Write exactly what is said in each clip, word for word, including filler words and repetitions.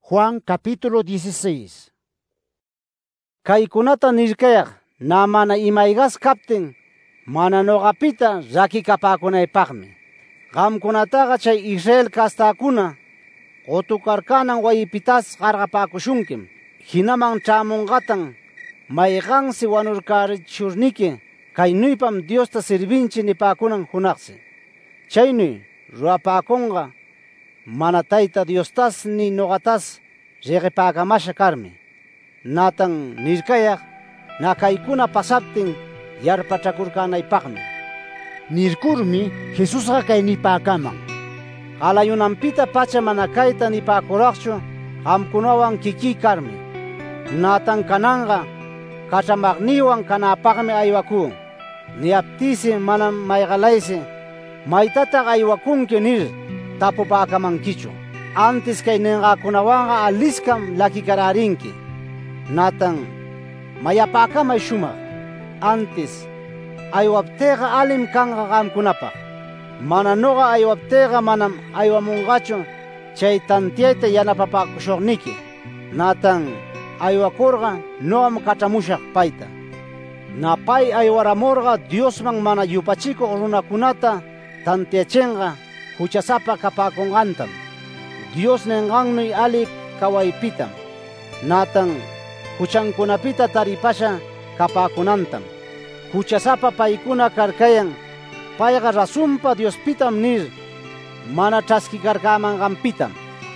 Juan capítulo dieciséis. Kaykunata nirkayaq na mana imaygas kaptin mana noqapita rakikapakunaypaqmi. Qamkunataqa chay Israel kastakuna qotukarkanan wayipitas qarqapakushunkim. Hinaman ch'amunqatan mayqansi wanurkarichurniki kaynuypam Diosta sirvinchi nipakunan hunaqsi. Chaynuy rurapakunqa mana Tayta Diostas ni noqatas riqipaakamasha karmi. Natan nirkayaq na kaykuna pasaptin yarpachakurkanaypaqmi. Nirkurmi Jesusqa kay nipaakaman: Qalayunampita pacha mana kayta nipakuraqchu qamkunawan kiki karmi. Natan kananqa kachamaqniywan kanapaqmi aywakun. Niyaptisi manam mayqalaysi maytataq aywakunki nir tapupaakamankichu. Antes kay ninqakunawanqa aliskam lakikararinki. Natan mayapakamay shumaq. Antes aywaptiqa alim kanqa qamkunapaq. Mana noqa aywaptiqa manam aywamunqachu chay tantiyayta yanapapakushuqniki. Natan aywakurqa noqam kach'amushaq payta. Na pay aywaramurqa Diosman mana yupachikuq runakunata tantiyachinqa huchasapa kapakunqantam. Dios ninqannuy ali kawaypitam. Natan huchankunapita taripasha kapakunantam. Huchasapa paykuna karkayan payqa rasunpa Diospitam nir mana ch'askikarkamanqanpitam.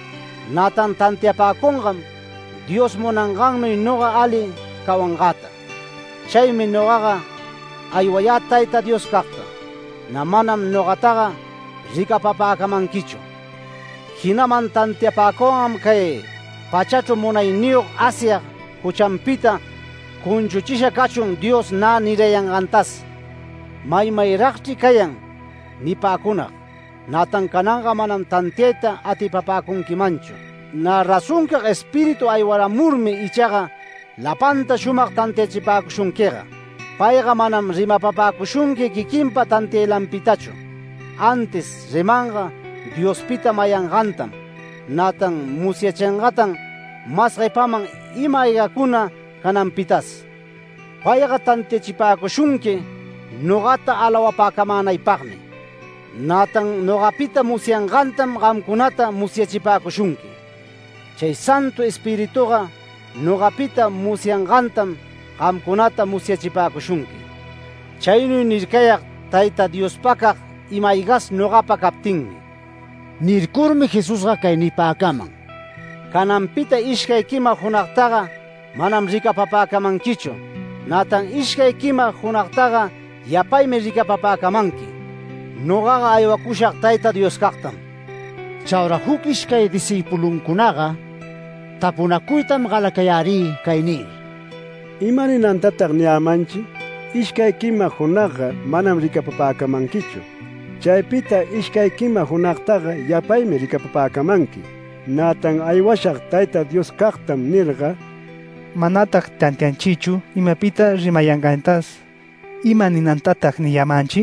Natan tantiapakunqam Dios munanqannuy noqa ali kawanqata. Chaymi noqaqa aywayá Tayta Dios kaqta, na manam noqataqa rikapapaakamankichu. Hinaman tantiapakunqam kay pachachu munayniyuq Asyaq huchanpita kunchuchisha kachun Dios na nirayanqantas. Maymayraqch'i kayan nipakunaq. Natan kananqa manam tantiyayta atipapakunkimanchu. Na rasunkaq espiritu aywaramurmi ichaqa lapanta shumaq tantiachipakushunkiqa. Payqa manam rimapapakushunki kikinpa tantiyaylanpitachu. Antes rimanqa Diospita mayanqantam. Natan musyachinqatan mas qipaman ima aygakuna kananpitas. Payqa tantiachipakushunki noqata alawapaakamanaypaqmi. Natan noqapita musyanqantam qamkunata musyachipakushunki. Chay Santo Espirituqa noqapita musyanqantam qamkunata musyachipakushunki. Chaynuy nirkayaq Tayta Diospakaq imaygas noqapa kaptinmi. Nirkurmi Jesusqa kay nipaakaman: Kananpita ishkay kima hunaqtaqa manam rikapapaakamankichu. Natan ishkay kima hunaqtaqa yapaymi rikapapaakamanki. Noqaqa aywakushaq Tayta Dios kaqtam. Chawra huk ishkay disipulunkunaqa tapunakuytam qalakayari kay nir: ¿Imaninantataq niyamanchi? Ishkay kima hunaqqa manam rikapapaakamankichu. Chaypita ishkay kima hunaqtaqa yapaymi rikapapaakamanki. Natan aywashaq Tayta Dios kaqtam nirqa, manataq tantianchichu imapita rimayanqantas. ¿Imaninantataq niyamanchi?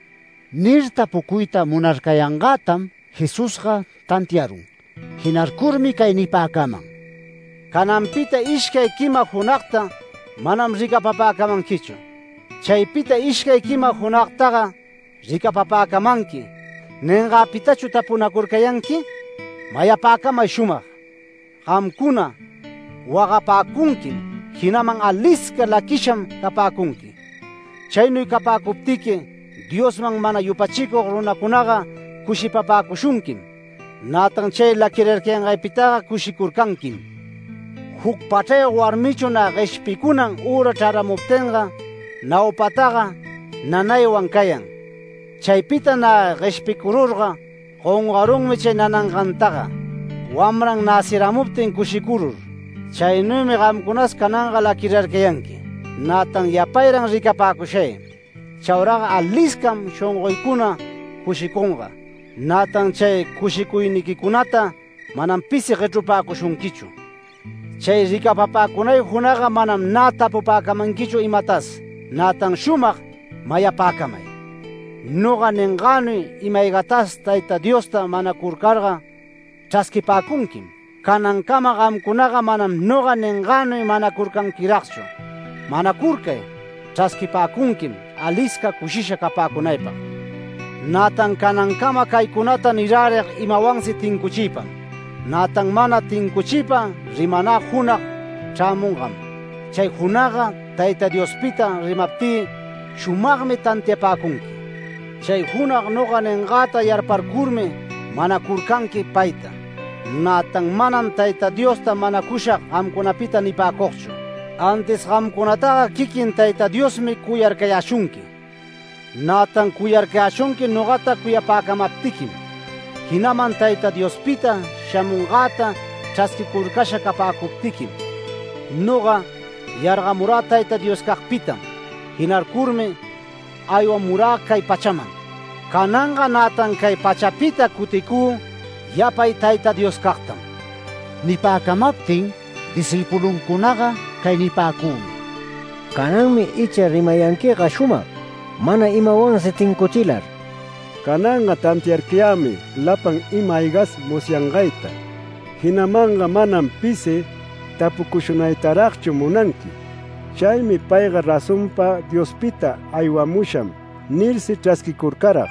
Nir tapukuyta munarkayanqatam Jesusqa tantiarun. Hinarkurmi kay nipaakaman: Kananpita ishkay kima hunaqta manam rikapapaakamankichu. Chaypita ishkay kima hunaqtaqa rikapapaakamanki. Ninqapitachu tapunakurkayanki? Mayapaakamay shumaq. Qamkuna waqapaakunkim, hinaman aliska lakisham kapaakunki. Chaynuy kapaakuptiki Diosman mana yupachikuq runakunaqa kushipapakushunkim. Natan chay lakirarkayanqaypitaqa kushikurkankim. Huk pachayuq warmichu na qishpikunan ura ch'aramuptinqa nawpataqa nanaywan kayan. Chaypita na qishpikururqa qunqarunmi chay nananqantaqa, wamran nasiramuptin kushikurur. Chaynuymi qamkunas kananqa lakirarkayanki. Natan yapayran rikapakushay. Chawraqa aliskam shunquykuna kushikunqa. Natan chay kushikuynikikunata manam pisi qich'upakushunkichu. Chay rikapapakunay hunaqa manam na tapupaakamankichu imatas. Natan shumaq mayapaakamay. Noqa ninqanuy imaygatas Tayta Diosta manakurkarqa ch'askipakunkim. kanankama qamkunaqa manam noqa ninqanuy manakurkankiraqchu. Manakurkay, ch'askipakunkim alisca kushisha kapakunaypaq. Natan kanankama kaykunata nirariq imawansi tinkuchiypam. Natan mana tinkuchiypa rimana hunaq ch'amunqam. Chay hunaqa Tayta Diospita rimaptí shumaqmi tantiapakunki. Chay hunaq noqa ninqata yarparkurmi manakurkanki payta. Natan manam Tayta Diosta manakushaq qamkunapita nipakuqchu. Antes qamkunataqa kikin Tayta Diosmi kuyarkayashunki. Natan kuyarkayashunki noqata kuyapakamaptikim. Hinaman Tayta Diospita shamunqata ch'askikurkasha kapakuptikim. Noqa yarqamurá Tayta Dios kaqpitam. Hinarkurmi aywamurá kay pachaman. Kananqa natan kay pachapita kutikú yapay Tayta Dios kaqtam. Nipakamaptin disipulunkunaqa kay nipakumi. Kananmi icha rimayankiqa shumaq, mana imawansi tinkuchilar. Kananqa tantiarkiyami lapan imaygas musyanqayta. Hinamanqa manam pisi tapukushunaytaraqchu munanki. Chaymi payqa rasunpa Diospita aywamusham nirsi ch'askikurkaraq.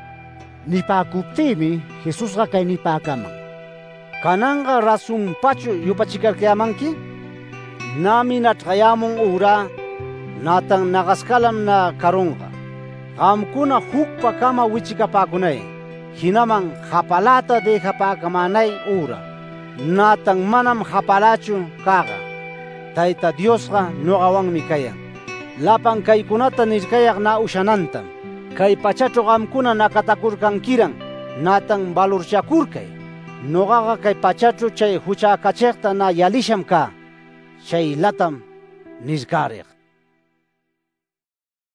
Nipakuptimi Jesusqa kay nipakaman. Kananqa rasunpachu yupachikarkayamanki? Nami natqayamun ura, natan naqaskalam na karunqa. Qamkuna hukpa kama wichikapakunay, hinaman hapalata dejapaakamanay ura. Natan manam hapalachu kaqa. Tayta Diosqa noqawanmi kayan. Lapan kaykunata nirkayaq na ushanantam. Kay pachachu qamkuna nakatakurkankiran, natan valorchakurkay. Noqaqa kay pachachu chay huchakachiqta na yalisham ka. Chaylatam nirkariq.